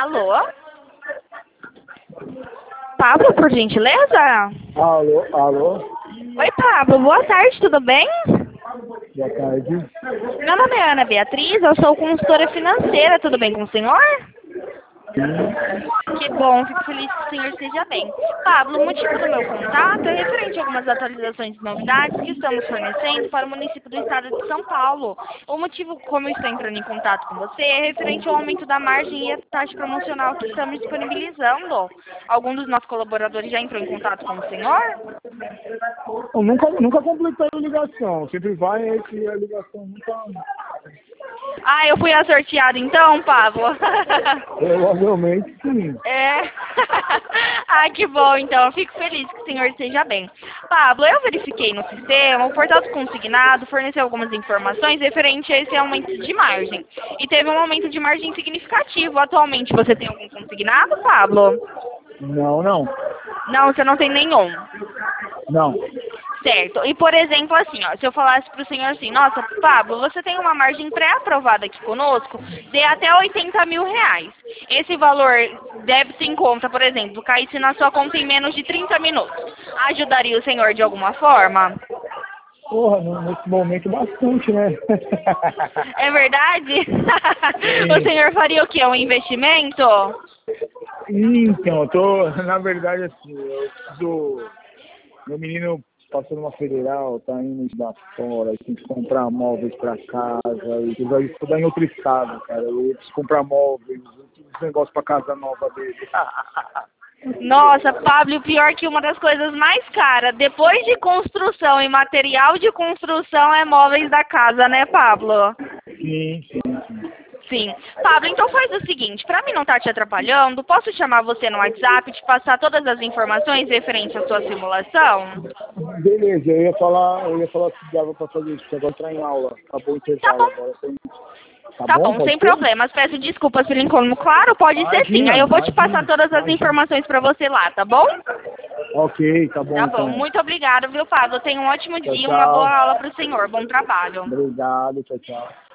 Alô? Pablo, por gentileza? Alô, alô, Oi, Pablo. Boa tarde, tudo bem? boa tarde. Meu nome é Ana Beatriz, eu sou consultora financeira, tudo bem com o senhor? Que bom, fico feliz que o senhor esteja bem. Pablo, o motivo do meu contato é referente a algumas atualizações e novidades que estamos fornecendo para o município do estado de São Paulo. O motivo como eu estou entrando em contato com você é referente ao aumento da margem e a taxa promocional que estamos disponibilizando. Algum dos nossos colaboradores já entrou em contato com o senhor? Eu nunca completei a ligação, sempre vai e a ligação nunca... Ah, eu fui a sorteada então, Pablo? Provavelmente sim. É. Ah, que bom, então. Eu fico feliz que o senhor esteja bem. Pablo, eu verifiquei no sistema, o portal do consignado forneceu algumas informações referente a esse aumento de margem. E teve um aumento de margem significativo. Atualmente, você tem algum consignado, Pablo? Não, não, Não, você não tem nenhum. não. Certo. E, por exemplo, assim, ó, se eu falasse para o senhor assim, nossa, Pablo, você tem uma margem pré-aprovada aqui conosco de até 80 mil reais. Esse valor deve-se em conta, por exemplo, caísse na sua conta em menos de 30 minutos. Ajudaria o senhor de alguma forma? Porra, nesse momento bastante, né? É verdade? O Sim. senhor faria o quê? Um investimento? Então, eu tô, na verdade, assim, eu preciso... Meu menino passou numa federal, tá indo estudar fora, tem que comprar móveis pra casa, e ele vai estudar em outro estado, cara. Eu preciso comprar móveis, uns negócios pra casa nova dele. Nossa, Pablo, o pior é que uma das coisas mais caras, depois de construção e material de construção, é móveis da casa, né, Pablo? Sim, sim, sim. Sim. Pablo, então faz o seguinte, para mim não estar te atrapalhando, posso chamar você no WhatsApp e te passar todas as informações referentes à sua simulação? Beleza, eu ia falar que dava pra fazer isso, porque agora tá em aula. Acabou o Tá intervalo bom. agora. Tá Tá bom? bom, Pode sem ser? problemas. Peço desculpas pelo incômodo. Claro, pode ser sim. Imagina, Aí eu vou te passar imagina, todas as imagina. informações para você lá, tá bom? Ok, tá bom Tá bom. então. Muito obrigada, viu, Pablo? Tenha um ótimo Tchau, dia, uma boa tchau. aula para o senhor. Bom trabalho. Obrigado, tchau, tchau.